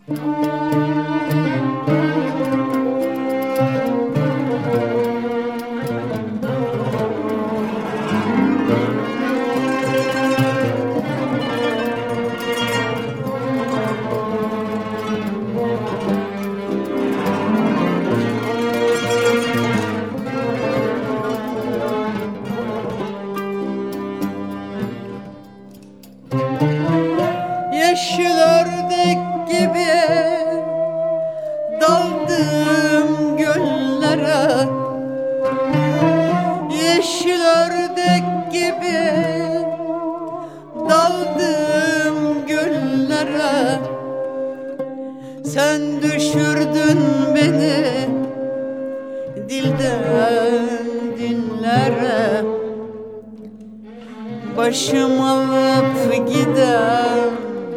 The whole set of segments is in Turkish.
Yeşil ördek gibi daldım göllere, yeşil ördek gibi daldım göllere. Sen düşürdün beni dilden dillere, başım alıp giden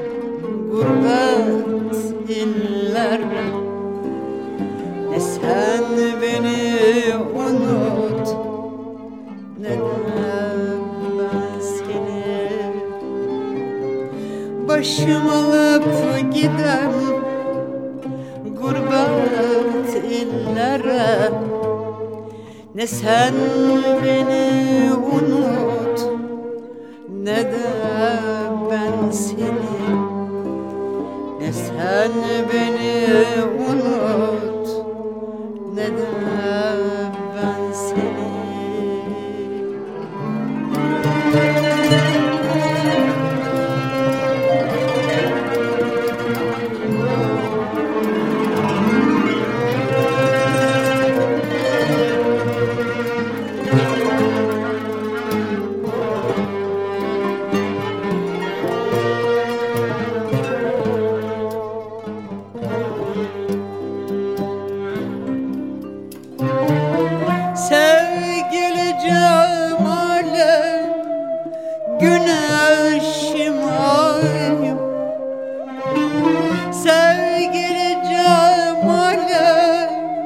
gurbet illere. Ne sen beni unut, ne de ben seni. Başım alıp giden gurbet illere. Ne sen beni unut, ne de ben seni. Ne sen beni unut, ne de ben seni. Sevgili cemale, güneşim ayım. Sevgili cemale,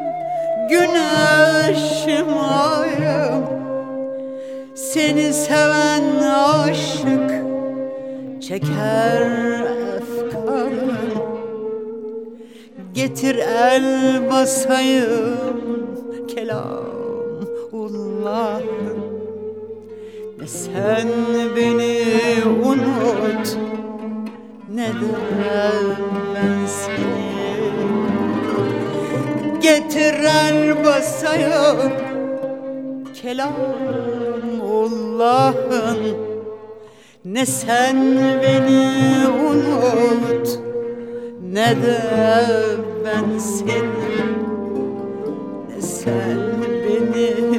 güneşim ayım. Seni seven aşık çeker efkarım. Getir el basayım Kelamullah'ım. Ne sen beni unut, ne de ben seni. Getir el basayım Kelamullah'ım. Ne sen beni unut, ne de ben seni. Ne sen beni